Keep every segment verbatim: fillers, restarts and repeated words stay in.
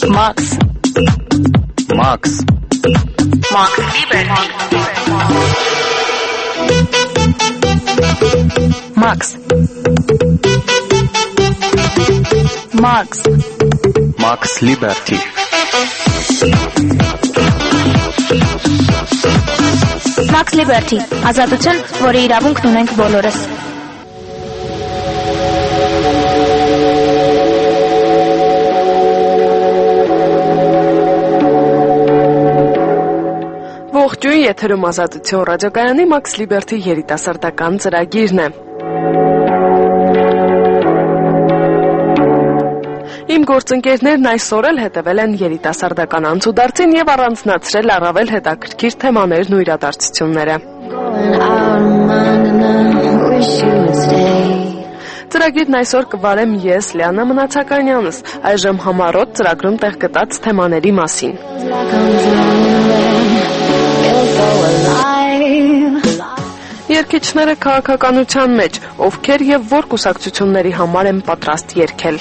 Max. Max. Max Liberty. Max. Max. Max Liberty. Max Liberty. Ազատություն, որի իրավունքն ունենք բոլորս։ Ողջույն, եթերում Ազատություն ռադիոկայանի Max Liberty երիտասարդական ծրագիրն է։ Իմ գործընկերներն այսօր էլ հետևել են երիտասարդական անցուդարձին եւ առանձնացրել առավել հետաքրքիր թեմաներն ու իրադարձությունները։ Ծրագիրն այսօր կվարեմ ես, Լիանա Մնացականյանս, այժմ համառոտ ծրագրում տեղ գտած թեմաների մասին։ Երգիչները քաղաքականության մեջ, ովքեր եւ որ կուսակցությունների համար են պատրաստ երգել։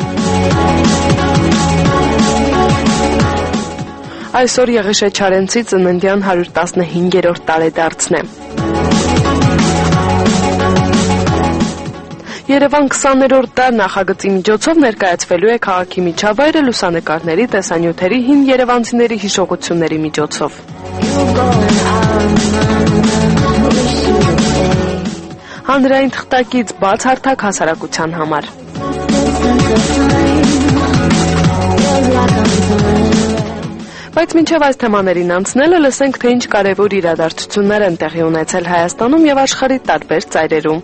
Այսօր Եղիշե Չարենցի ծննդյան հարյուր տասնհինգերորդ տարեդարձն է։ Երևան քսաներորդ դար նախագծի միջոցով ներկայացվելու է քաղաքի միջավայրը լուսանկարների, տեսանյութերի, հին երևանցիների հիշողությունների միջոցով։ Հանրային թղթակից բաց հարթակ հասարակության համար։ Բայց մինչև այս թեմաներին անցնելը լսենք, թե ինչ կարևոր իրադարձություններ են տեղի ունեցել Հայաստանում եւ աշխարհի տարբեր ծայրերում։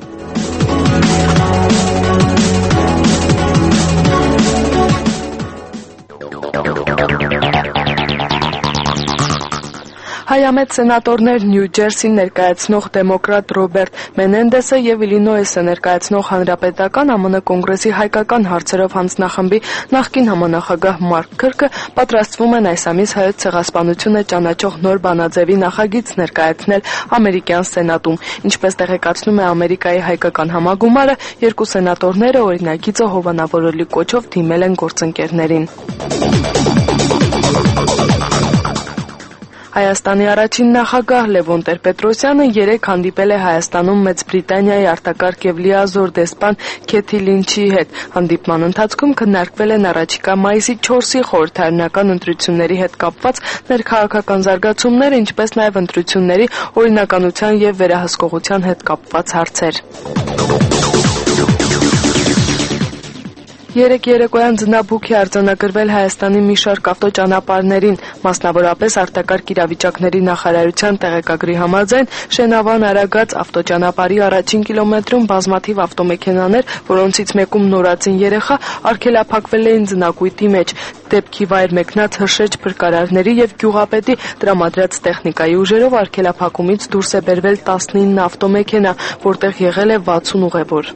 Հայամետ սենատորներ Նյու Ջերսին ներկայացնող դեմոկրատ Ռոբերտ Մենենդեսը եւ Իլինոյսը ներկայացնող հանրապետական ԱՄՆ կոնգրեսի հայկական հարցերով հանձնախմբի նախկին համանախագահ Մարկ Քրկը պատրաստվում են այս ամիս հայոց ցեղասպանությունը ճանաչող նոր բանաձևի նախագիծ ներկայացնել ամերիկյան սենատում։ Ինչպես տեղեկացնում է Ամերիկայի հայկական համագումարը, երկու սենատորները օրինագիծը հովանավորելու կոչով դիմել են գործընկերներին։ Հայաստանի առաջին նախագահ Լևոն Տեր-Պետրոսյանը երեկ հանդիպել է Հայաստանում Մեծ Բրիտանիայի արտակարգ եւ լիազոր դեսպան Քեթի Լինչի հետ։ Հանդիպման ընթացքում քննարկվել են առաջիկա մայիսի չորսի խորհրդարանական ընտրությունների հետ կապված ներքաղաքական զարգացումները, ինչպես նաեւ ընտրությունների օրինականության եւ վերահսկողության հետ կապված հարցեր։ Երեկ երեկոյան ձնաբուք է արձանագրվել Հայաստանի մի շարք ավտոճանապարհներին, մասնավորապես արտակարգ իրավիճակների նախարարության տեղեկագրի համաձայն Շենավան Արագած ավտոճանապարհի առաջին կիլոմետրում բազմաթիվ ավտոմեքենաներ, որոնցից մեկում նորածին երեխա, արգելափակվել էին ձնակույտի մեջ։ Դեպքի վայր մեկնած հրշեջ փրկարարների եւ գյուղապետի տրամադրած տեխնիկայի ուժերով արգելափակումից դուրս է բերվել տասնինը ավտոմեքենա, որտեղ եղել է վաթսուն ուղևոր։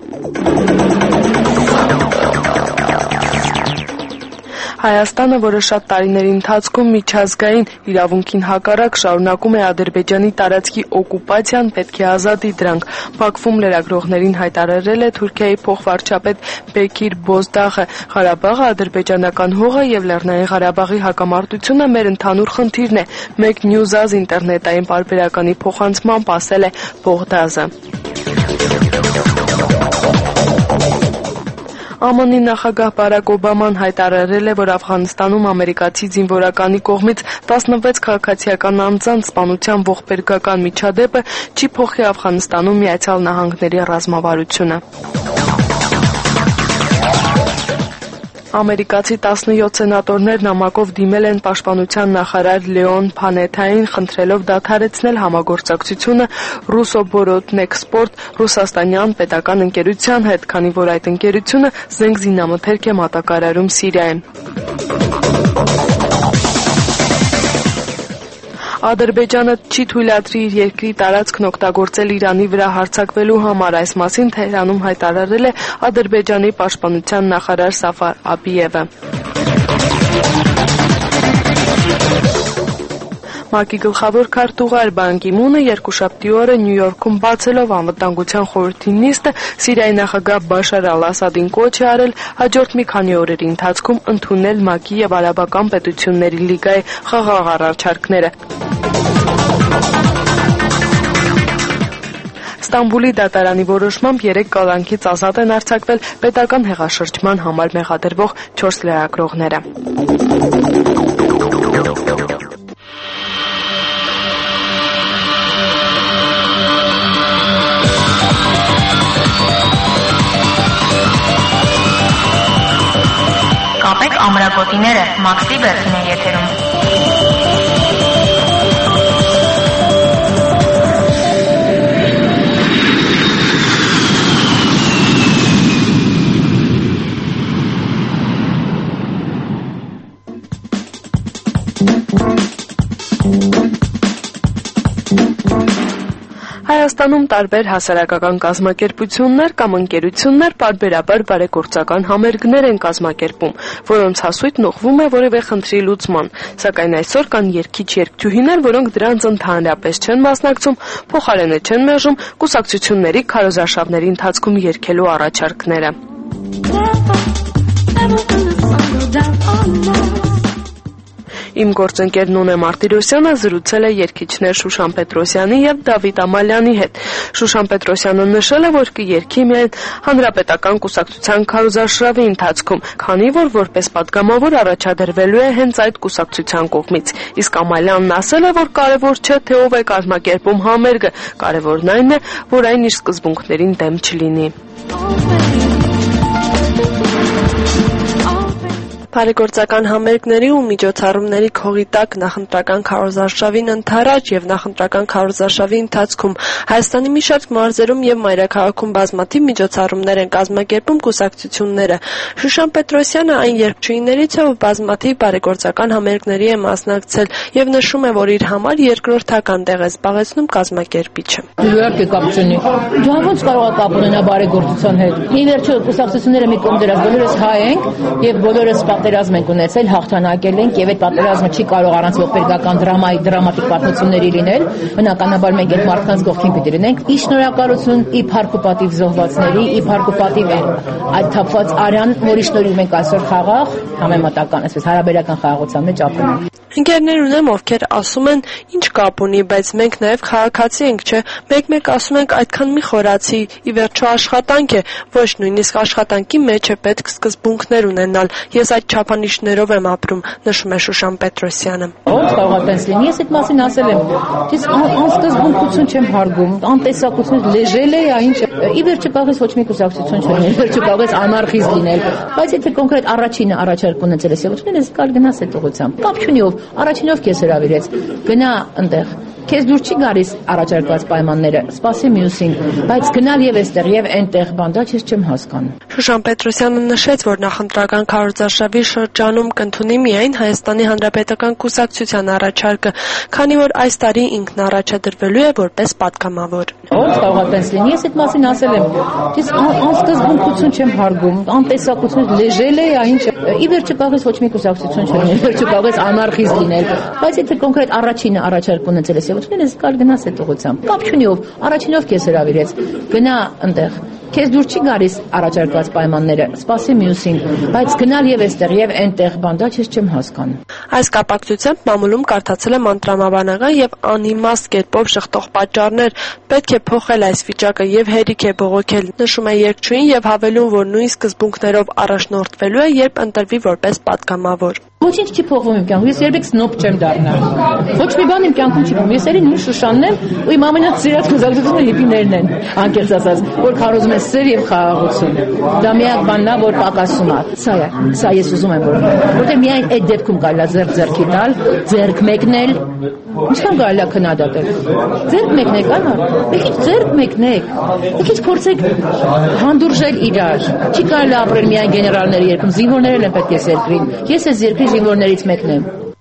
Հայաստանը, որը շատ տարիների ընթացքում միջազգային իրավունքին հակառակ շարունակում է Ադրբեջանի տարածքի օկուպացիան, պետք է ազատի դրանք։ Բաքվում լրագրողներին հայտարարել է Թուրքիայի փոխվարչապետ Բեկիր Բոզդաղը։ Ղարաբաղը, ադրբեջանական հողը եւ Լեռնային Ղարաբաղի հակամարտությունը մեր ընդհանուր խնդիրն է։ Մեկ Նյուզազ ինտերնետային պարբերականի փոխանցմամբ ասել է Բողդազը։ ԱՄՆ-ի նախագահ Բարակ Օբաման հայտարարել է, որ Աֆղանստանում ամերիկացի զինվորականի կողմից տասնվեց քաղաքացիական անձանց սպանության ողբերգական միջադեպը չի փոխի Աֆղանստանում Միացյալ Նահանգների ռազմավարությունը։ Ամերիկացի տասնյոթ սենատորներ նամակով դիմել են պաշտպանության նախարար Լեոն Փանեթային, խնդրելով դադարեցնել համագործակցությունը Ռուսոբորոտնեքսպորտ ռուսաստանյան պետական ընկերության հետ, քանի որ այդ ընկերությունը զենք զինամթերք է մատակարարում Սիրիայում։ Ադրբեջանը չի թույլատրի իր երկրի տարածքն օգտագործել Իրանի վրա հարձակվելու համար, այս մասին Թեհրանում հայտարարել է Ադրբեջանի պաշտպանության նախարար Սաֆար Աբիևը։ ՄԱԿ-ի գլխավոր քարտուղար Բան Կի Մունը երկուշաբթի օրը Նյու Յորքում բացելով անվտանգության խորհրդի նիստը Սիրիայի նախագահ Բաշար Ալ-Ասադին կոչ է արել հաջորդ մի քանի օրերի ընթացքում ընդունել ՄԱԿ-ի եւ արաբական պետությունների լիգայի խաղաղ առաջարկները։ Ստամբուլի դատարանի որոշմամբ երեք կալանքից ազատ են արձակվել պետական հեղաշրջման համար մեղադրվող չորս լրագրողները։ Կապեք ամրագոտիները, Մաքս Լիբերթին է եթերում։ Հայաստանում տարբեր հասարակական կազմակերպություններ կամ ընկերություններ պարբերաբար բարեգործական համերգներ են կազմակերպում, որոնց հասույթն ուղղվում է որևէ խնդրի լուծման, սակայն այսօր կան երգիչ-երգչուհիներ, որոնք դրանց ընդհանրապես չեն մասնակցում, փոխարենը չեն մերժում կուսակցությունների քարոզարշավների ընթացքում երգելու առաջարկները։ Իմ գործընկեր Նոնե Մարտիրոսյանը զրուցել է երգիչներ Շուշան Պետրոսյանի եւ Դավիթ Ամալյանի հետ։ Շուշան Պետրոսյանը նշել է, որ կերգի միայն հանրապետական կուսակցության քարոզարշավի ընթացքում, քանի որ որպես պատգամավոր առաջադրվելու է հենց այդ կուսակցության կողմից։ Իսկ Ամալյանն ասել է, որ կարևոր չէ, թե ով է կազմակերպում համերգը, կարևորն այն է, որ այն իր սկզբունքներին դեմ չլինի։ Բարեգործական համերգների ու միջոցառումների քողի տակ նախընտրական քարոզարշավին ընդառաջ եւ նախընտրական քարոզարշավի ընթացքում Հայաստանի մի շարք մարզերում եւ մայրաքաղաքում բազմաթիվ միջոցառումներ են կազմակերպում կուսակցությունները։ Շուշան Պետրոսյանը այն երգչուհիներից է, ով բազմաթիվ բարեգործական համերգների է մասնակցել եւ նշում է, որ իր համար երկրորդական տեղ է զբաղեցնում կազմակերպիչը։ Իհարկե կապ չունի։ Դու ո՞նց կարող ես կապ ունենալ բարեգործության հետ։ Ի վերջո կուսակցությունները մի կողմ դրած բոլորս հայ ենք եւ բոլորս պատերազմ ենք ունեցել, հաղթանակել ենք եւ այդ պատերազմը չի կարող առանց ողբերգական դրամայի դրամատիկ պատմությունների լինել։ Բնականաբար մենք այդ մարդկանց կողքին պիտի լինենք։ Ի շնորհակալություն ի փառք ու պատիվ զոհվածների, ի փառք ու պատիվ այդ թափված արյան, որի շնորհիվ մենք այսօր խաղաղ, համեմատական, այսպես հարաբերական խաղաղության մեջ ապրում ենք։ Ընկերներ ունեմ, ովքեր ասում են, ինչ կապ ունի, բայց մենք նաև քաղաքացի ենք, չէ՞։ Մեկ-մեկ ասում ենք, այդքան մի խորացի, ի վերջո աշխատանք է, ոչ նույնիսկ աշխատանքի մեջ է պետք սկզբունքներ ունենալ։ Ես այդ չափանիշներով եմ ապրում, նշում է Շուշան Պետրոսյանը։ Ո՞նց կարող է տենց լինի, ես այդ մասին ասել եմ։ Ես անսկզբունքություն չեմ հարգում, անտեսակություն լեժել է, ինչ։ Ի վերջո կարող ես ոչ մի կուսակցություն չլինել, ի վերջո կարող ես անարխիստ լինել, բայց եթե կոնկրետ առաջինը առաջարկ ունեցել ես, ոչ ես կար գնաս այդ ուղղությամբ։ Կապ չունի ով առաջինով քեզ հրավիրեց, գնա այնտեղ, քեզ դուր չի գալիս առաջարկված պայմանները, սպասի մյուսին, բայց գնալ եւ այստեղ եւ այնտեղ բան, դա ես չեմ հասկանում։ Շուշան Պետրոսյանը նշեց, որ նախընտրական քարոզարշավի շրջանում կընդունի միայն Հայաստանի Հանրապետական կուսակցության առաջարկը, քանի որ այս տարի ինքն առաջադրվելու է որպես պատգամավոր։ Ո՞նց կարող է տենց լինի, ես այդ մասին ասել եմ։ Ես անսկզբունքություն չեմ հարգում, անտեսակություն լեժել է, ինչ։ Ի վերջո կարող ես ոչ մի կուսակցություն չլինել, ի վերջո կարող ես անարխիստ լինել, բայց եթե կոնկրետ առաջինը առաջարկ ունեցել ես, ոչ ես կար գնաս այդ ուղղությամբ։ Կապ չունի ով, առաջինով քեզ հրավիրեց, գնա այնտեղ, քեզ դուր չի գալիս առաջարկված պայմանները, սպասի մյուսին, բայց գնալ եւ այստեղ եւ այնտեղ բան, դա ես չեմ հասկանում։ Այս կապակցությամբ մամուլում կարդացել եմ անտրամաբանական եւ անիմաստ կերպով շղթող պատճառներ, պետք է փոխել այս վիճակը եւ հերիք է բողոքել, նշում է երգչուհին եւ հավելում, որ նույն սկզբունքներով առաջնորդվելու է, երբ ընտրվի որպես պատգամավոր։ Ոչինչ չի փոխվում իմ կյանքում, ես երբեք սնոբ չեմ դառնա։ Ոչ մի բան իմ կյանքում չի փոխվում, ես երի նույն Շուշանն եմ, ու իմ ամենասիրած կուսակցությունը հիպիներն են, անկեղծ ասած, որ քարոզում են սեր եւ խաղաղություն։ Դա միակ բանն է, որ պակասում է։ Սա է, սա ես ուզում եմ որ, որտեղ միայն այդ դեպքում կարելի է ձեռք ձեռքի տալ, ձեռք մեկնել, ինչքան կարելի է քննադատել։ Ձեռք մեկնեք, անա, մի քիչ ձեռք մեկնեք, մի քիչ փորձեք հանդուրժել իրար։ Չի կարելի ապրել միայն գեներալների երկում, զինվորներն են պետք է երկրին։ Ես ես երկրի զինվորներից մեկն եմ։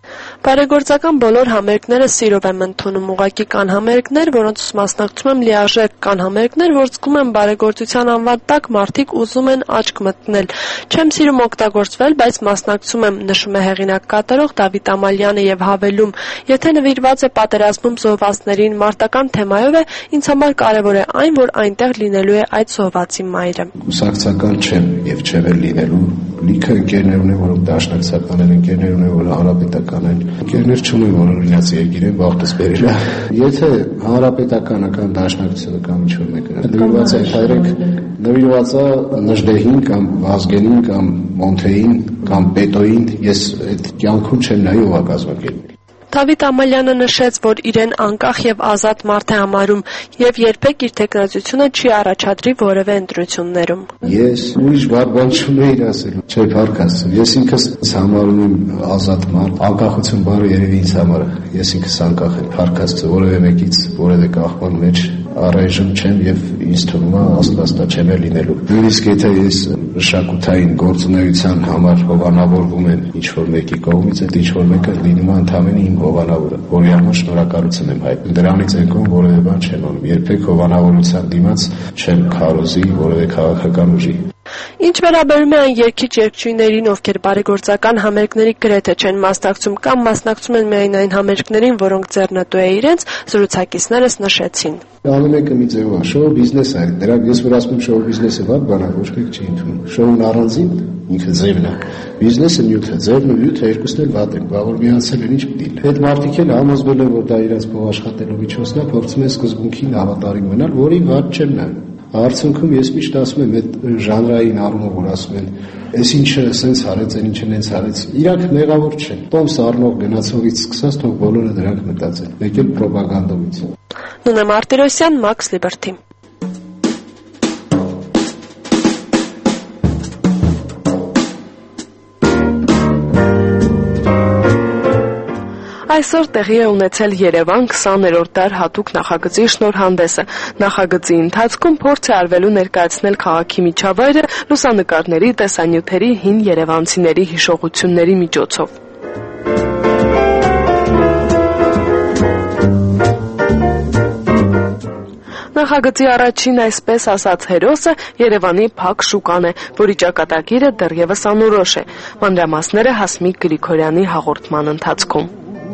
Բարեգործական բոլոր համերգները սիրով եմ ընդունում, ուղղակի կան համերգներ, որոնց մասնակցում եմ լիարժեք, կան համերգներ, որ զգում եմ բարեգործության անվան տակ մարդիկ ուզում են աչք մտնել։ Չեմ սիրում օգտագործվել, բայց մասնակցում եմ, նշում է հեղինակ կատարող Դավիթ Ամալյանը եւ հավելում. Եթե նվիրված է պատերազմում զոհվածներին մարտական թեմայով է, ինձ համար կարեւոր է այն, որ այնտեղ լինելու է այդ զոհվածի մայրը։ Կուսակցական չեմ եւ չեմ էլ լինելու։ Լիքը ընկերներ ունեմ, որոնք դաշնակցական են, ընկերներ ունեմ, որ հանրապետական են։ Ընկերներ չունեմ, որ օրինաց երկիր են, բախտս բերել է։ Եթե հանրապետականը կամ դաշնակցությունը կամ ինչ-որ մեկը նվիրված է հայրեք, նվիրված է Նժդեհին կամ Վազգենին կամ Մոնթեին կամ Պետոին, ես այդ կյանքում չեմ նայ ով է կազմակերպել։ Դավիթ Ամալյանը նշեց, որ իրեն անկախ եւ ազատ մարդ է համարում եւ երբեք իր տեխնազությունը չի առաջադրի որևէ ընտրություններում։ Ես ուրիշ բան չունեի ասել, չէ, փառք Աստծո։ Ես ինքս համարում եմ ազատ մարդ, անկախություն բառը երևի ինձ համար է։ Ես ինքս անկախ եմ, փառք Աստծո, որևէ մեկից որևէ կախման մեջ առայժմ չեմ եւ ինձ թվում է աստվածտա չեմ էլ լինելու։ Նույնիսկ եթե ես մշակութային գործունեության համար հովանավորվում եմ ինչ-որ մեկի կողմից, այդ ինչ-որ մեկը լինում է ընդհանրապես իմ հովանավորը, որի համար շնորհակալություն եմ հայտնում։ Դրանից ենքոն որևէ բան չեմ անում։ Երբեք հովանավորության դիմաց չեմ քարոզի որևէ քաղաքական ուժի։ Ինչ վերաբերում է այն երգիչ-երգչույներին, ովքեր բարեգործական համերգների գրեթե չեն մասնակցում կամ մասնակցում են միայն այն համերգներին, որոնք ձեռնտու է իրենց, զրուցակիցներս նշեցին։ Անում եք մի ձևով, շոու բիզնես է, դրա ես որ ասում եմ շոու բիզնեսը վատ բան է, ոչ մեկ չի ընդունում։ Շոուն առանձին ինքը ձևն է։ Բիզնեսը նյութը, ձևն ու նյութը երկուսն էլ վատ են, բա որ միացել են ինչ պիտի լինի։ Այդ մարդիկ էլ համոզվել են, որ դա իրենց փող աշխատելու միջոցն է, փորձում են սկզբունքին հավատարիմ մնալ, որի վատ չեն նայում։ Արդյունքում ես միշտ ասում եմ այդ ժանրային առումով, որ ասում են, այս ինչը սենց արեց, այն ինչը նենց արեց, իրանք մեղավոր չեն։ Տոմս առնող գնացողից սկսած թող բոլորը դրանք մտածեն, մեկ էլ պրոպագանդովից։ Նունե Մարտիրոսյան, Max Liberty։ Այսօր տեղի է ունեցել Երևան քսաներորդ դար հատուկ նախագծի շնորհանդեսը։ Նախագծի ընթացքում փորձ է արվելու ներկայացնել քաղաքի միջավայրը լուսանկարների, տեսանյութերի, հին երևանցիների հիշողությունների միջոցով։ Նախագծի առաջին այսպես ասած հերոսը Երևանի փակ շուկան է, որի ճակատագիրը դեռևս անորոշ է։ Մանրամասները Հասմիկ Գրիգորյանի հաղորդման ընթացքում։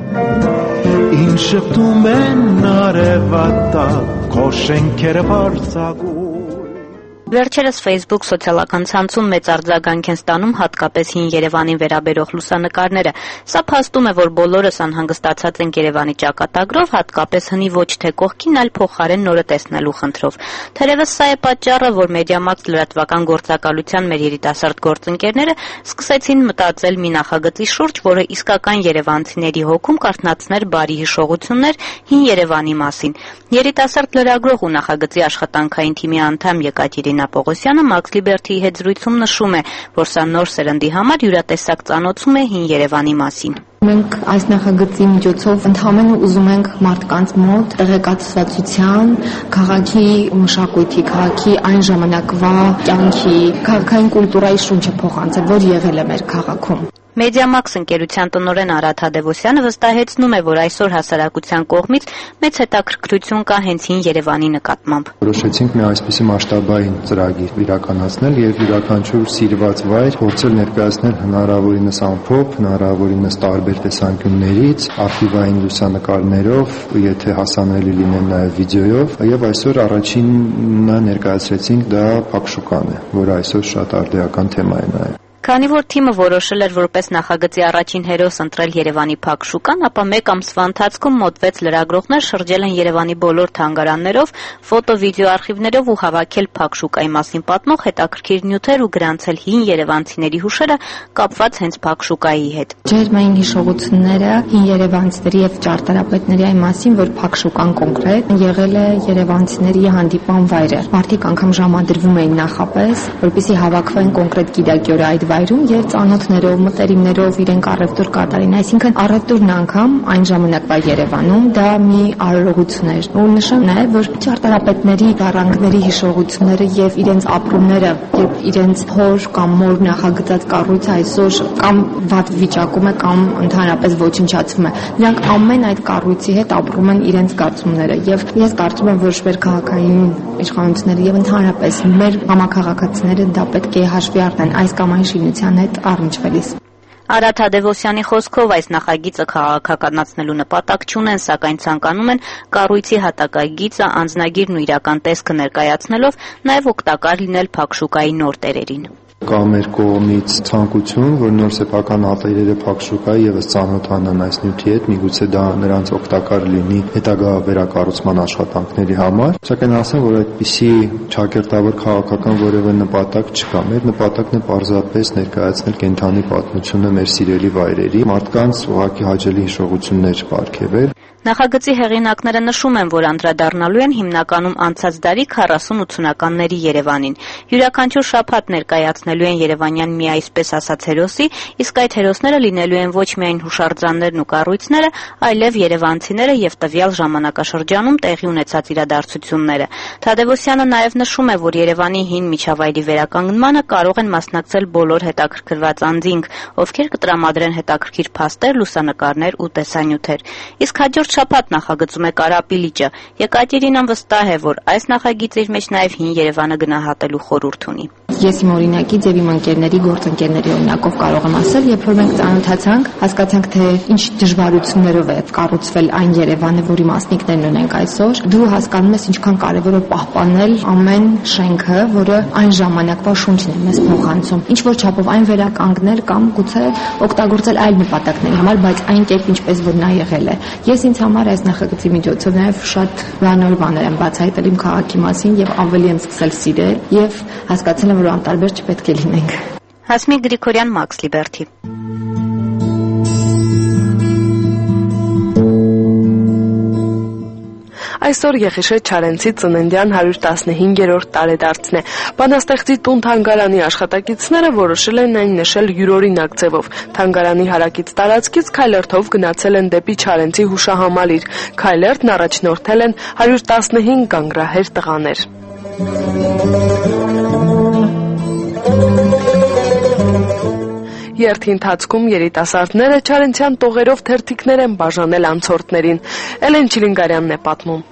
Ինչ շփթում են արևատա, քո շենքերը բարձրագույն։ Վերջերս Facebook սոցիալական ցանցում մեծ արձագանք են ստանում հատկապես հին Երևանին վերաբերող լուսանկարները։ Սա փաստում է, որ բոլորս անհանգստացած են Երևանի ճակատագրով, հատկապես հնի ոչ թե կողքին, այլ փոխարեն նորը տեսնելու խնդրով։ Թերևս սա է պատճառը, որ Մեդիամաքս լրատվական գործակալության մեր երիտասարդ գործընկերները սկսեցին մտածել մի նախագծի շուրջ, որը իսկական երևանցիների հոգում կարթնացներ բարի հիշողություններ հին Երևանի մասին։ Երիտասարդ լրագրող ու նախագծի աշխատանքային թիմի անդամ Եկատերինա Պողոսյանը Max Liberty-ի հետ զրույցում նշում է, որ սա նոր սերնդի համար յուրատեսակ ծանոթում է հին Երևանի մասին։ Մենք այս նախագծի միջոցով ընդհանրապես ուզում ենք մարդկանց մոտ տեղեկացվածության, քաղաքի մշակույթի, քաղաքի այն ժամանակվա կյանքի, քաղաքային կուլտուրայի շունչը փոխանցել, որ եղել է մեր քաղաքում։ Մեդիամաքս ընկերության տնօրեն Արադ Հադևոսյանը վստահեցնում է, որ այսօր հասարակության կողմից մեծ հետաքրքրություն կա հենց հին Երևանի նկատմամբ։ Որոշեցինք մի այսպիսի մասշտաբային ծրագիր իրականացնել եւ յուրաքանչյուր սիրված վայր փորձել ներկայացնել հնարավորինս ամփոփ, հնարավորինս տարբեր տեսանկյուններից, արխիվային լուսանկարներով, եթե հասանելի լինեն նաեւ վիդեոյով, եւ այսօր առաջինը ներկայացրեցինք դա Փակշուկան է, որը այսօր շատ արդիական թեմա է նաեւ։ Քանի որ թիմը որոշել էր որպես նախագծի առաջին հերոս ընտրել Երևանի փակ շուկան, ապա մեկ ամսվա ընթացքում մոտ վեց լրագրողներ շրջել են Երևանի բոլոր թանգարաններով, ֆոտո-վիդեո արխիվներով ու հավաքել փակ շուկայի մասին պատմող հետաքրքիր նյութեր ու գրանցել հին երևանցիների հուշերը կապված հենց փակ շուկայի հետ։ Ջերմային հիշողությունները հին երևանցիների եւ ճարտարապետների այն մասին, որ փակ շուկան կոնկրետ եղել է երևանցիների հանդիպան վայրը։ Մարդիկ անգամ ժամադրվում էին նախապես, որպեսզի հավաքվեն կոնկրետ գիրակյորը այդ վայրում եւ ծանոթներով, մտերիմներով իրենք առևտուր կատարին, այսինքն առևտուրն անգամ այն ժամանակվա Երևանում դա մի արարողություն էր։ Ու նշեմ նաեւ, որ ճարտարապետների դառանքների հիշողությունները եւ իրենց ապրումները, երբ իրենց հոր կամ մոր նախագծած կառույցը այսօր կամ վատ վիճակում է կամ ընդհանրապես ոչնչացվում է, նրանք ամեն այդ կառույցի հետ ապրում են իրենց զգացումները եւ ես կարծում եմ, որ մեր քաղաքային իշխանությունները եւ ընդհանրապես մեր համակարգացիները դա պետք է հաշվի առնեն այս կամ այն շինության հետ առնչվելիս։ Արա Թադևոսյանի խոսքով այս նախագիծը քաղաքականացնելու նպատակ չունեն, սակայն ցանկանում են կառույցի հատակագիծը, անձնագիրն ու իրական տեսքը ներկայացնելով նաև օգտակար լինել փակ շուկայի նոր տերերին։ Կա մեր կողմից ցանկություն, որ նոր սեփական ատելյեները փակ շուկայի եւս ծանոթանան այս նյութի հետ, միգուցե դա նրանց օգտակար լինի հետագա վերակառուցման աշխատանքների համար, սակայն ասեմ, որ այդպիսի ճակերտավոր քաղաքական որևէ նպատակ չկա։ Մեր նպատակն է պարզապես ներկայացնել կենդանի պատմությունը մեր սիրելի վայրերի, մարդկանց ուղղակի հաճելի հիշողություններ պարգևել։ Նախագծի հեղինակները նշում են, որ անդրադառնալու են հիմնականում անցած դարի քառասուն-ութսունականների Երևանին։ Յուրաքանչյուր շաբաթ ներկայացնելու են երևանյան մի այսպես ասած հերոսի, իսկ այդ հերոսները լինելու են ոչ միայն հուշարձաններն ու կառույցները, այլև երևանցիները եւ տվյալ ժամանակաշրջանում տեղի ունեցած իրադարձությունները։ Թադևոսյանը նաեւ նշում է, որ Երևանի հին միջավայրի վերականգնմանը կարող են մասնակցել բոլոր հետաքրքրված անձինք, ովքեր կտրամադրեն հետաքրքիր փաստեր, լուսանկարներ ու տեսանյութեր։ Իսկ հաջորդ շաբաթ նախագծում է Կարապի լիճը։ Եկատերինան վստահ է, որ այս նախագիծը իր մեջ նաև հին Երևանը գնահատելու խորհուրդ ունի։ Ես իմ օրինակից եւ իմ ընկերների, գործընկերների օրինակով կարող եմ ասել, երբ որ մենք ծանոթացանք, հասկացանք, թե ինչ դժվարություններով է կառուցվել այն Երևանը, որի մասնիկներն ունենք այսօր, դու հասկանում ես ինչքան կարեւոր է պահպանել ամեն շենքը, որը այն ժամանակվա շունչն է մեզ փոխանցում։ Ինչ որ չափով այն վերականգնել կամ գուցե օգտագործել այլ նպատակների համար, բայց այն կերպ ինչպես որ նա եղել է։ Ես ինձ համար այս նախագծի միջոցով նաև շատ բանոր բաներ եմ բացահայտել իմ քաղաքի մասին եւ ավելի եմ սկսել սիրել եւ հասկացել եմ, որ անտարբեր չպետք է լինենք։ Հասմիկ Գրիգորյան, Մաքս Լիբերթի։ Այսօր Եղիշե Չարենցի ծննդյան հարյուր տասնհինգերորդ տարեդարձն է։ Բանաստեղծի տուն թանգարանի աշխատակիցները որոշել են այն նշել յուրօրինակ ձևով։ Թանգարանի հարակից տարածքից քայլերթով գնացել են դեպի Չարենցի հուշահամալիր։ Քայլերթն առաջնորդել են հարյուր տասնհինգ գանգրահեր տղաներ։ Երթի ընթացքում երիտասարդները Չարենցյան տողերով թերթիկներ են բաժանել անցորդներին։ Էլեն Չիլինգարյանն է պատմում։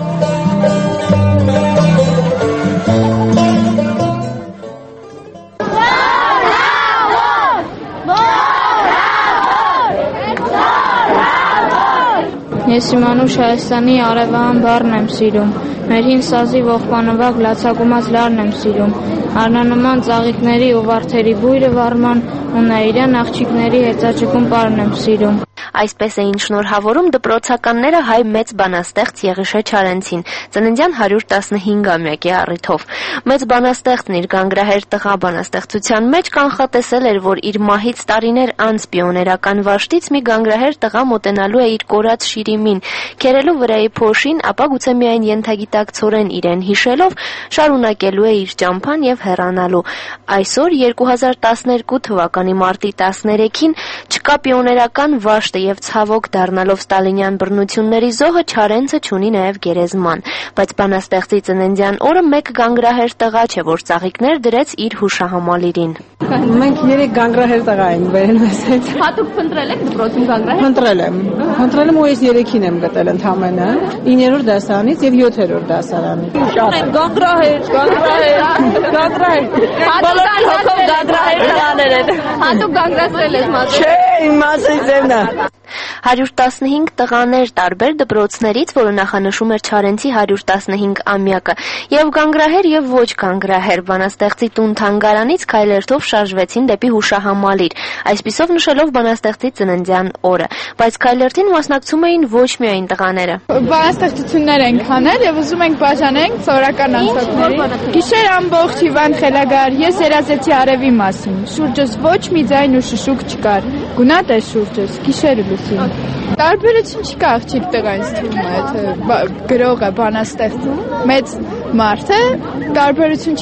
Ես իմ անուշ Հայաստանի արևան բառն եմ սիրում, մեր հին սազի ողբանվակ լացակումած լարն եմ սիրում, արնանման ծաղիկների ու վարդերի բույրը վարման ու նայիրյան աղջիկների հեծաճկում պարն եմ սիրում։ Այսպես էին շնորհավորում դպրոցականները հայ մեծ բանաստեղծ Եղիշե Չարենցին ծննդյան հարյուր տասնհինգամյակի առիթով։ Մեծ բանաստեղծն իր գանգրահեր տղա բանաստեղծության մեջ կանխատեսել էր, որ իր մահից տարիներ անց պիոներական վաշտից մի գանգրահեր տղա մոտենալու է իր կորած շիրիմին, քերելու վրայի փոշին, ապա գուցե միայն ենթագիտակցորեն իրեն հիշելով շարունակելու է իր ճամփան եւ հեռանալու։ Այսօր երկու հազար տասներկու թվականի մարտի տասներեքին չկա պիոներական վաշտը եւ ցավոք դառնալով ստալինյան բռնությունների զոհը Չարենցը չունի նաեւ գերեզման, բայց բանաստեղծի ծննդյան օրը մեկ գանգրահեր տղա չէ, որ ծաղիկներ դրեց իր հուշահամալիրին։ Մենք երեք գանգրահեր տղա ենք բերել մեզ հետ։ Հատուկ փնտրել եք դպրոցում գանգրահեր։ Փնտրել եմ։ Փնտրել եմ ու ես երեքին եմ գտել ընդամենը, իններորդ դասարանից եւ յոթերորդ դասարանից։ Գանգրահեր, գանգրահեր, գանգրահեր։ Բոլորին հոգով գանգրահեր տղաներ են։ Հատուկ գանգրասրել ես մազը։ Չէ, իմ մասը ձևն է։ հարյուր տասնհինգ տղաներ տարբեր դպրոցներից, որը նախանշում էր Չարենցի հարյուր տասնհինգ ամյակը, եւ գանգրահեր եւ ոչ գանգրահեր բանաստեղծի տուն թանգարանից քայլերթով շարժվեցին դեպի հուշահամալիր, այսպիսով նշելով բանաստեղծի ծննդյան օրը, բայց քայլերթին մասնակցում էին ոչ միայն տղաները։ Բանաստեղծություններ ենք անել եւ ուզում ենք բաժանենք սովորական անցորդների։ Գիշեր ամբողջ Իվան Խելագար, ես երազեցի արևի մասին։ Շուրջս ոչ մի ձայն ու շշուկ չկար։ Գունատ է շուրջս, գիշերը լուսին։ Տարբերություն չկա աղջիկ տղա ինձ թվում է, եթե գրողը բանաստեղծ մեծ մարդ է, տարբերություն չկա։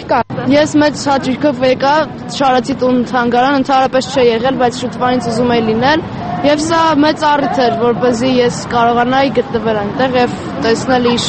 Ես մեծ հաճույքով եկա Շարացի տուն թանգարան, ընդհանրապես չէ եղել, բայց շուտվանից ուզում էի լինել, եւ սա մեծ առիթ էր, որպեսզի ես կարողանայի գտնվել այնտեղ եւ տեսնել իր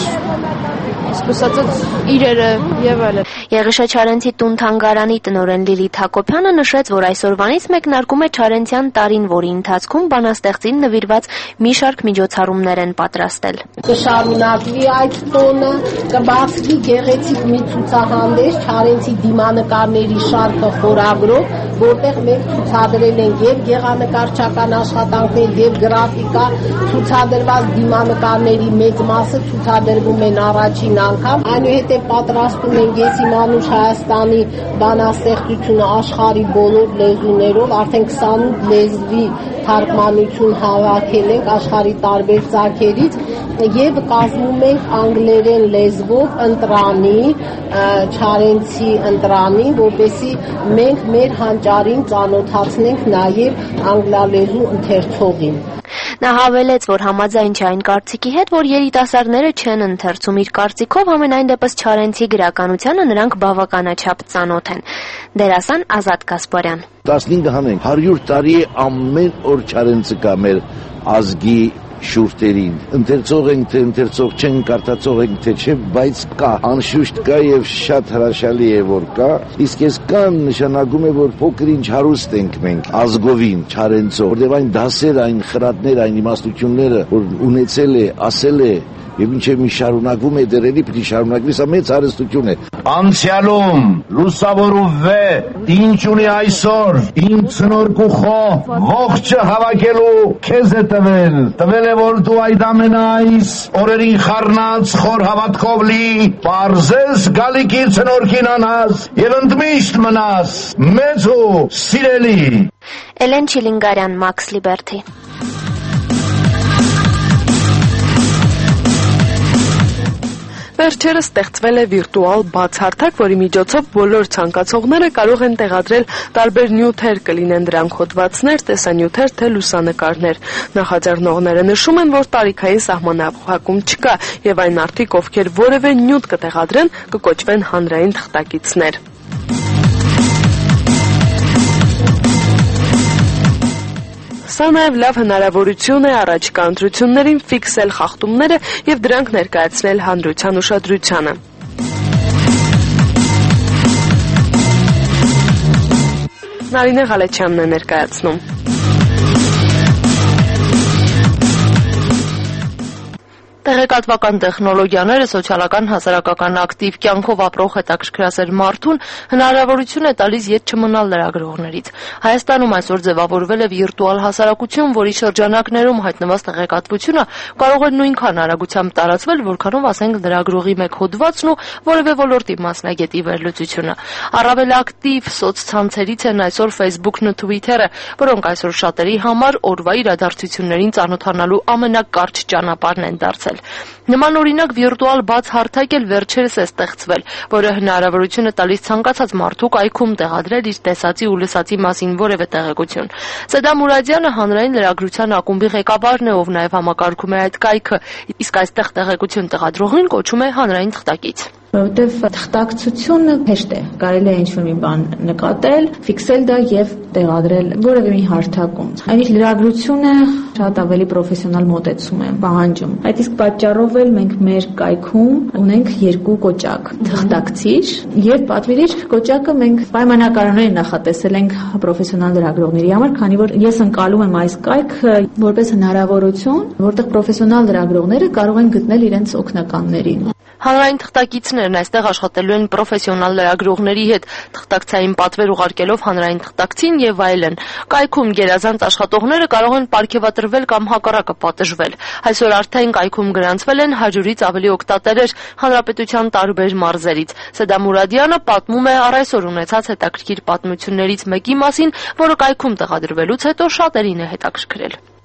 սկսածած իրերը եւ այլն։ Եղիշե Չարենցի տուն թանգարանի տնօրեն Լիլիթ Հակոբյանը նշեց, որ այսօրվանից մեկնարկում է Չարենցյան տարին, որի ընթացքում բանաստեղծին նվիրված մի շարք միջոցառումներ են պատրաստել։ Կշարունակվի այդ տոնը, կբացվի գեղեցիկ մի ցուցահանդես Չարենցի դիմանկարների շարքը խորագրով, որտեղ մենք ցուցադրել ենք եւ գեղանկարչական աշխատանքներ եւ գրաֆիկա, ցուցադրված դիմանկարների մեծ մասը ցուցադրվում են առաջին անգամ, այնուհետև պատրաստում ենք ես Իմանուշ Հայաստանի բանաստեղծությունը աշխարհի բոլոր լեզուներով, արդեն քսանութ լեզվի թարգմանություն հավաքել ենք աշխարհի տարբեր ծագերից եւ կազմում ենք անգլերեն լեզվով ընտրանի, Չարենցի ընտրանի, որպեսզի մենք մեր հանճարին ծանոթացնենք նաեւ անգլալեզու ընթերցողին։ Նա հավելեց, որ համաձայն չէ այն կարծիքի հետ, որ երիտասարդները չեն ընթերցում իր կարծիքով, համենայն դեպս Չարենցի գրականությանը նրանք բավականաչափ ծանոթ են։ Դերասան Ազատ Կասպարյան։ տասնհինգ հանենք, հարյուր տարի է ամեն օր Չարենցը կա մեր ազգի շուրթերին։ Ընթերցող ենք, թե ընթերցող չենք, կարդացող ենք, թե չէ, բայց կա, անշուշտ կա եւ շատ հրաշալի է, որ կա։ Իսկ այս կան նշանակում է, որ փոքր ինչ հարուստ ենք մենք ազգովին Չարենցով, որտեղ այն դասեր, այն խրատներ, այն իմաստությունները, որ ունեցել է, ասել է, եւ ինչեւ մի շարունակվում է դերելի, պիտի շարունակվի, սա մեծ հարստություն է։ Անցյալում լուսավոր ու վե ինչ ունի այսօր իմ ցնորք ու խո ողջը հավաքելու քեզ է տվել տվել է որ դու այդ ամենայս օրերին խառնած խոր հավատքով լի պարզես գալիքի ցնորքին անաս եւ ընդմիշտ մնաս մեծ ու սիրելի։ Էլեն Չիլինգարյան, Max Liberty։ Վերջերս ստեղծվել է վիրտուալ բացահարթակ, որի միջոցով բոլոր ցանկացողները կարող են տեղադրել տարբեր նյութեր, կլինեն դրանք հոդվածներ, տեսանյութեր, թե լուսանկարներ։ Նախաձեռնողները նշում են, որ տարիքային սահմանափակում չկա, եւ այն մարդիկ, ովքեր որևէ նյութ կտեղադրեն, կկոչվեն հանրային թղթակիցներ։ Սա նաև լավ հնարավորություն է առաջիկա ընտրություններին ֆիքսել խախտումները եւ դրանք ներկայացնել հանրության ուշադրությանը։ Նարինե Ղալեչյանն է ներկայացնում։ Տեղեկատվական տեխնոլոգիաները սոցիալական հասարակական ակտիվ կյանքով ապրող հետաքրքրասեր մարդուն հնարավորություն է տալիս ետ չմնալ լրագրողներից։ Հայաստանում այսօր ձևավորվել է վիրտուալ հասարակություն, որի շրջանակներում հայտնված տեղեկատվությունը կարող է նույնքան արագությամբ տարածվել, որքանով ասենք լրագրողի մեկ հոդվածն ու որևէ ոլորտի մասնագետի վերլուծությունը։ Առավել ակտիվ սոցցանցերից են այսօր Facebook-ն ու Twitter-ը, որոնք այսօր շատերի համար օրվա իրադարձություններին ծանոթանալու ամենակարճ ճանապարհն են դարձել։ Նման օրինակ վիրտուալ բաց հարթակ էլ վերջերս է ստեղծվել, որը հնարավորություն է տալիս ցանկացած մարդու կայքում տեղադրել իր տեսածի ու լսածի մասին որևէ տեղեկություն։ Սեդամ Մուրադյանը հանրային լրագրության ակումբի ղեկավարն է, ով նաև համակարգում է այդ կայքը, իսկ այստեղ տեղեկություն տեղադրողին կոչում է հանրային թղթակից։ Որովհետև թղթակցությունը հեշտ է, կարելի է ինչ-որ մի բան նկատել, ֆիքսել դա եւ տեղադրել որևէ մի հարթակում։ Այնինչ լրագրությունը շատ ավելի պրոֆեսիոնալ մոտեցում է պահանջում։ Այդ իսկ պատճառով էլ մենք մեր կայքում ունենք երկու կոճակ՝ թղթակցիր եւ պատվիրիչ կոճակը մենք պայմանականորեն նախատեսել ենք պրոֆեսիոնալ լրագրողների համար, քանի որ ես ընկալում եմ այս կայքը որպես հնարավորություն, որտեղ պրոֆեսիոնալ լրագրողները կարող են գտնել իրենց օգնականներին։ Հանրային թղթակիցներն այստեղ աշխատելու են պրոֆեսիոնալ լրագրողների հետ, թղթակցային պատվեր ուղարկելով հանրային թղթակցին եւ այլն։ Կայքում գերազանց աշխատողները կարող են պարգևատրվել կամ հակառակը պատժվել։ Այսօր արդեն կայքում գրանցվել են հարյուրից ավելի օգտատերեր հանրապետության տարբեր մարզերից։ Սեդամ Մուրադյանը պատմում է առ այսօր ունեցած հետաքրքիր պատմություններից մեկի մասին, որը կայքում տեղադրվելուց հետո շատերին է հետաքրքրել։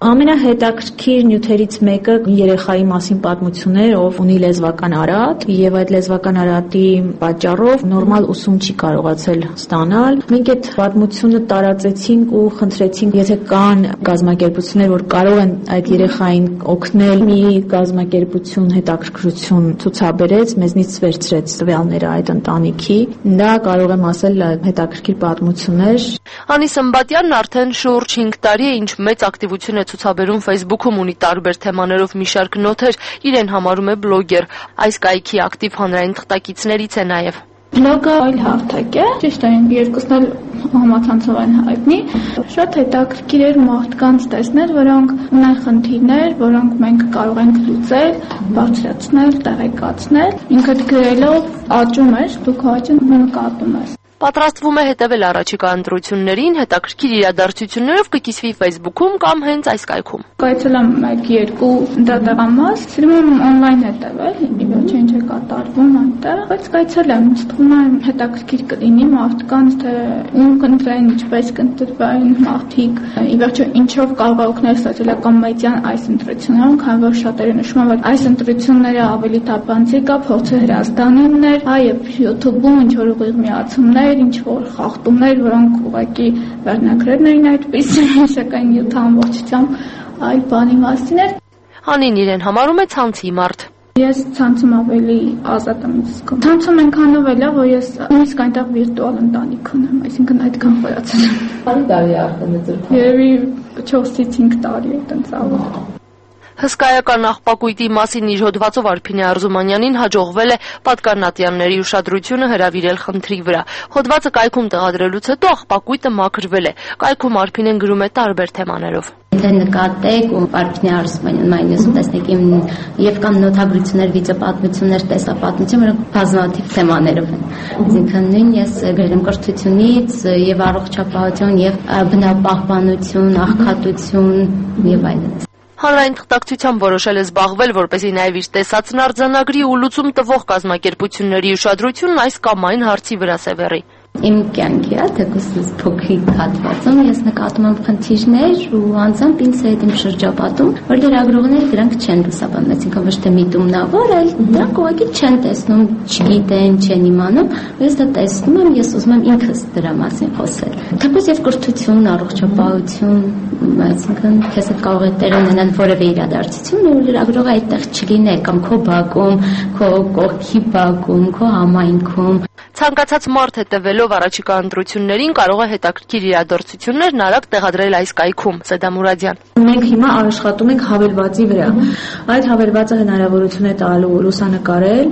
Ամենահետաքրքիր նյութերից մեկը երեխայի մասին պատմություններ, ով ունի լեզվական արատ, եւ այդ լեզվական արատի պատճառով նորմալ ուսում չի կարողացել ստանալ։ Մենք այդ պատմությունը տարածեցինք ու խնդրեցինք, եթե կան կազմակերպություններ, որ կարող են այդ երեխային օգնել, մի կազմակերպություն հետաքրքրություն ցուցաբերեց, մեզնից վերցրեց տվյալները այդ ընտանիքի։ Դա կարող եմ ասել հետաքրքիր պատմություններ։ Անի Սմբատյանն արդեն շուրջ հինգ տարի է ինչ մեծ ակտիվություն է ցուցաբերում Facebook-ում, ունի տարբեր թեմաներով մի շարք նոթեր, իրեն համարում է բլոգեր։ Այս կայքի ակտիվ հանրային թղթակիցներից է նաև։ Բլոգը այլ հարթակ է, ճիշտ է, երկուսն էլ համացանցով են հայտնի։ Շատ հետաքրքիր էր մարդկանց տեսնել, որոնք ունեն խնդիրներ, որոնք մենք կարող ենք լուծել, բարձրացնել, տեղեկացնել։ Ինքդ գրելով աճում ես, դու քո աճը նկատում ես։ Պատրաստվում է հետևել առաջիկա ընտրություններին, հետաքրքիր իրադարձություններով կկիսվի Facebook-ում կամ հենց այս կայքում։ Կայցելամ մեկ երկու դատաղամաս, սիրում եմ օնլայն հետևել, ի վերջո ինչ է կատարվում այնտեղ, բայց կայցելեմ, թվում է հետաքրքիր կլինի մարդկանց, թե ում կընտրեն, ինչպես կընտրվեն մարդիկ, ի վերջո ինչով կարող է օգնել սոցիալական մեդիան այս ընտրություններում, քանի որ շատերը նշում են, որ այս ընտրությունները ավելի թափանցիկ է, փորձը հրազդանումներ, այլ YouTube-ում ինչ որ ուղիղ միացումներ, ինչ որ խախտումներ, որոնք ուղղակի վերնագրերն էին այդպիսի, սակայն յութ ամբողջությամբ այլ բանի մասին էր։ Անին իրեն համարում է ցանցի մարդ։ Ես ցանցում ավելի ազատ եմ զգում։ Ցանցում այնքանով էլ է, որ ես նույնիսկ այնտեղ վիրտուալ ընտանիք ունեմ, այսինքն այդքան խորացել եմ։ Քանի տարի է արդեն ձեր։ Երևի չորսից հինգ տարի է տենց ավարտել։ Հսկայական աղբակույտի մասին իր հոդվածով Արփինե Արզումանյանին հաջողվել է պատկանատյանների ուշադրությունը հրավիրել խնդրի վրա։ Հոդվածը կայքում տեղադրելուց հետո աղբակույտը մաքրվել է։ Կայքում Արփինեն գրում է տարբեր թեմաներով։ Եթե նկատեք ու Արփինե Արզումանյան մայնուսը տեսնեք իմ եւ կան նոթագրություններ, վիճապատմություններ, տեսապատմություն, որոնք բազմաթիվ թեմաներով են։ Այսինքն նույն ես գրել եմ կրթությունից եւ առողջապահություն եւ բնապահպանություն, աղքատություն եւ այլն։ Հանրային թղթակցությամբ որոշել է զբաղվել, որպեսզի նաև իր տեսածն արձանագրի ու լուծում տվող կազմակերպությունների ուշադրությունն այս կամ այն հարցի վրա սևեռի։ Իմ կյանքի է, թեկուզ փոքրիկ հատվածում ես նկատում եմ խնդիրներ ու անձամբ ինձ հետ իմ շրջապատում, որ լրագրողները դրանք չեն լուսաբանում, այսինքն ոչ թե միտումնավոր, այլ դրանք ուղղակի չեն տեսնում, չգիտեն, չեն իմանում, ես դա տեսնում եմ, ես ուզում եմ ինքս դրա մասին խոսել։ Թեկուզ եւ կրթություն, առողջապահություն, այսինքն քեզ հետ կարող է տեղի ունենալ որևէ իրադարձություն, ու լրագրողը այդտեղ չլիներ կամ քո բակում, քո կողքի բակում, քո համայնքում։ Ցանկացած մարդ հետևելով առաջիկա ընտրություններին կարող է հետաքրքիր իրադարձություններն արագ տեղադրել այս կայքում։ Սեդա Մուրադյան։ Մենք հիմա աշխատում ենք հավելվածի վրա։ Այդ հավելվածը հնարավորություն է տալու լուսանկարել,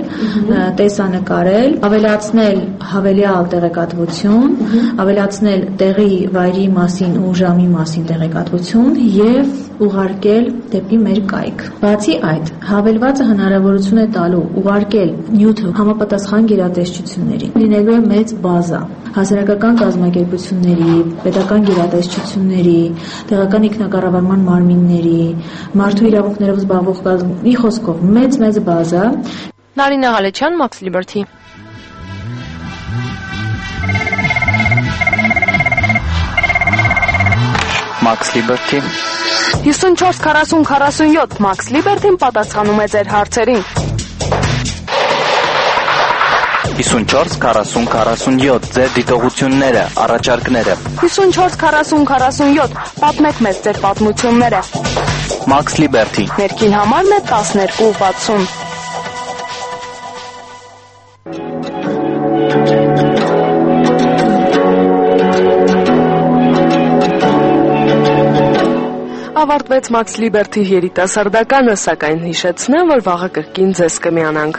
տեսանկարել, ավելացնել հավելյալ տեղեկատվություն, ավելացնել տեղի վայրի մասին ու ժամի մասին տեղեկատվություն եւ ուղարկել դեպի մեր կայք։ Բացի այդ, հավելվածը հնարավորություն է տալու ուղարկել նյութը համապատասխան գերատեսչությունների։ Լինելու է մեծ բազա հասարակական կազմակերպությունների, պետական գերատեսչությունների, տեղական ինքնակառավարման մարմինների, մարդու իրավունքներով զբաղվող մի խոսքով մեծ մեծ բազա։ Նարինե Ղալեչյան, Max Liberty։ Max Liberty հիսունչորս քառասուն քառասունյոթ Max Liberty-ն պատասխանում է ձեր հարցերին։ հիսունչորս քառասուն քառասունյոթ ձեր դիտողությունները, առաջարկները։ հիսունչորս քառասուն քառասունյոթ պատմեք մեզ ձեր պատմությունները։ Max Liberty։ Ներքին համարն է տասներկու վաթսուն։ Ավարտվեց Max Liberty երիտասարդականը, սակայն հիշեցնեմ, որ վաղը կրկին ձեզ կմիանանք։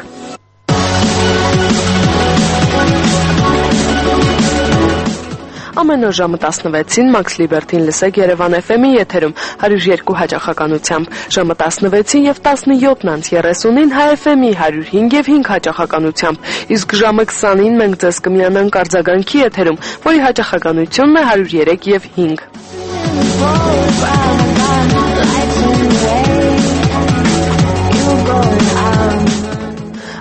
Ամեն օր ժամը տասնվեցին Max Liberty-ն լսեք Երևան Էֆ Էմ-ի եթերում հարյուր երկու հաճախականությամբ, ժամը տասնվեցին եւ տասնյոթն անց երեսունին Հայ Էֆ Էմ-ի հարյուր հինգ եւ հինգ հաճախականությամբ, իսկ ժամը քսանին մենք ձեզ կմիանանք արձագանքի եթերում, որի հաճախականությունն է հարյուր երեք եւ հինգ։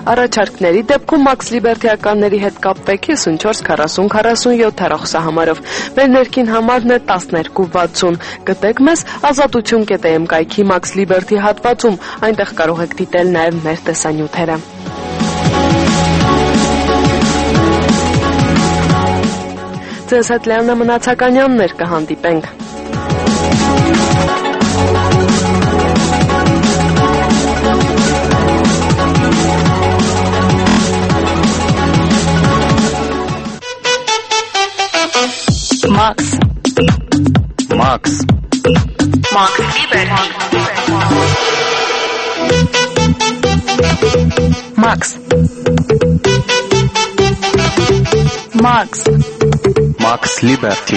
Առաջարկների դեպքում Max Liberty-ականների հետ կապվեք հիսունչորս քառասուն քառասունյոթ հեռախոսահամարով։ Մեր ներքին համարն է տասներկու վաթսուն։ Գտեք մեզ ազատություն կետ է էմ կայքի Max Liberty հատվածում, այնտեղ կարող եք դիտել նաև մեր տեսանյութերը։ Ձեզ հետ Լեանա Մնացականյանն էր, կհանդիպենք։ Max. Max. Max Liberty. Max. Max. Max Liberty.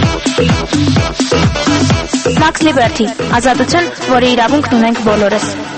Max Liberty. Ազատություն, որի իրավունքն ունենք բոլորս։